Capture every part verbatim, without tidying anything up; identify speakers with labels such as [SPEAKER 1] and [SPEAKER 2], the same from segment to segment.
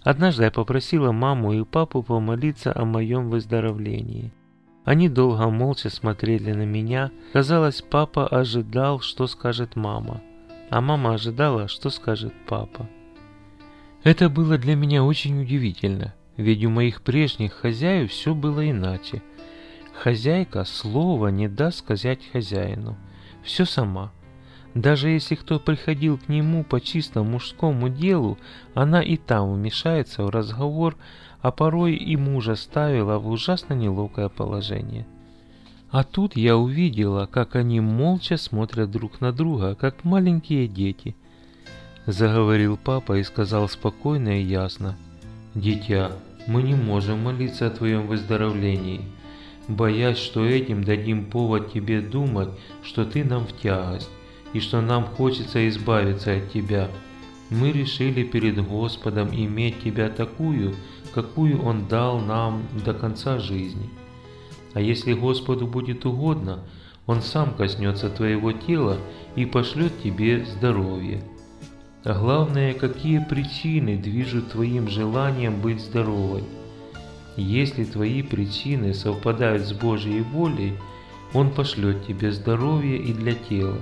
[SPEAKER 1] Однажды я попросила маму и папу помолиться о моем выздоровлении. Они долго молча смотрели на меня. Казалось, папа ожидал, что скажет мама, а мама ожидала, что скажет папа. Это было для меня очень удивительно, ведь у моих прежних хозяев все было иначе. Хозяйка слова не даст сказать хозяину. Все сама. Даже если кто приходил к нему по чисто мужскому делу, она и там вмешается в разговор, а порой и мужа ставила в ужасно неловкое положение. А тут я увидела, как они молча смотрят друг на друга, как маленькие дети. Заговорил папа и сказал спокойно и ясно: «Дитя, мы не можем молиться о твоем выздоровлении, боясь, что этим дадим повод тебе думать, что ты нам в тягость, и что нам хочется избавиться от тебя. Мы решили перед Господом иметь тебя такую, какую Он дал нам до конца жизни. А если Господу будет угодно, Он сам коснется твоего тела и пошлет тебе здоровье. А главное, какие причины движут твоим желанием быть здоровой. Если твои причины совпадают с Божьей волей, Он пошлет тебе здоровье и для тела.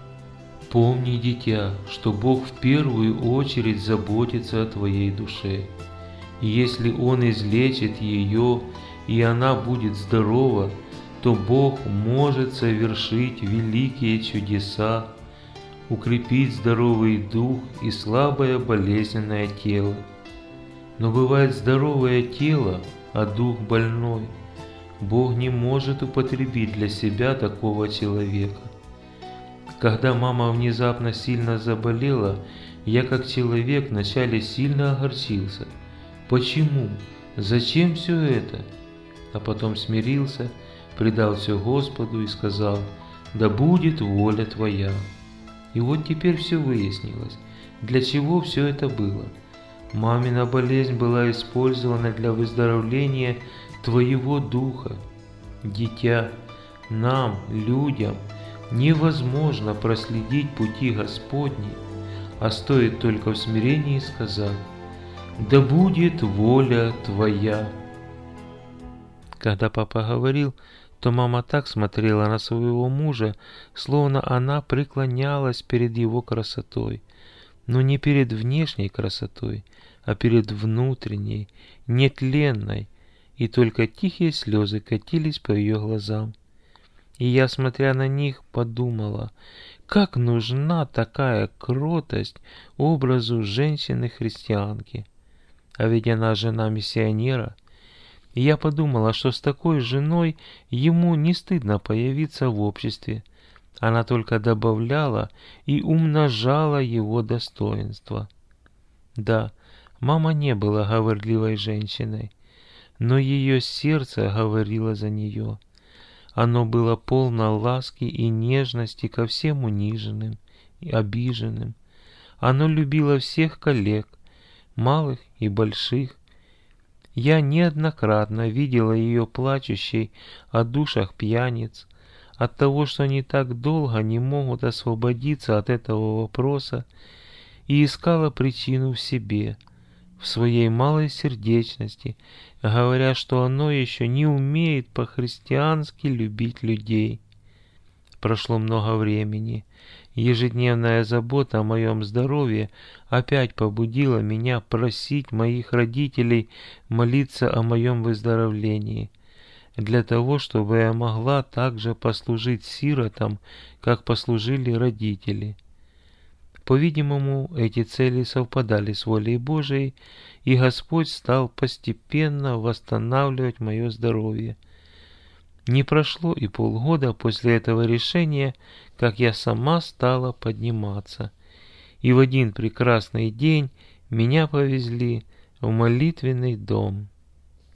[SPEAKER 1] Помни, дитя, что Бог в первую очередь заботится о твоей душе. И если Он излечит ее, и она будет здорова, то Бог может совершить великие чудеса, укрепить здоровый дух и слабое болезненное тело. Но бывает здоровое тело, а дух больной. Бог не может употребить для себя такого человека. Когда мама внезапно сильно заболела, я как человек вначале сильно огорчился. Почему? Зачем все это? А потом смирился, предал все Господу и сказал: «Да будет воля Твоя». И вот теперь все выяснилось, для чего все это было. Мамина болезнь была использована для выздоровления твоего духа. Дитя, нам, людям, невозможно проследить пути Господни, а стоит только в смирении сказать: «Да будет воля Твоя». Когда папа говорил, то мама так смотрела на своего мужа, словно она преклонялась перед его красотой, но не перед внешней красотой, а перед внутренней, нетленной, и только тихие слезы катились по ее глазам. И я, смотря на них, подумала, как нужна такая кротость образу женщины-христианки. А ведь она жена миссионера. И я подумала, что с такой женой ему не стыдно появиться в обществе. Она только добавляла и умножала его достоинства. Да, мама не была говорливой женщиной, но ее сердце говорило за нее. Оно было полно ласки и нежности ко всем униженным и обиженным. Оно любило всех коллег, малых и больших. Я неоднократно видела ее плачущей о душах пьяниц, от того, что они так долго не могут освободиться от этого вопроса, и искала причину в себе, в своей малой сердечности, говоря, что оно еще не умеет по-христиански любить людей. Прошло много времени. Ежедневная забота о моем здоровье опять побудила меня просить моих родителей молиться о моем выздоровлении, для того, чтобы я могла также послужить сиротам, как послужили родители. По-видимому, эти цели совпадали с волей Божией, и Господь стал постепенно восстанавливать мое здоровье. Не прошло и полгода после этого решения, как я сама стала подниматься, и в один прекрасный день меня повезли в молитвенный дом.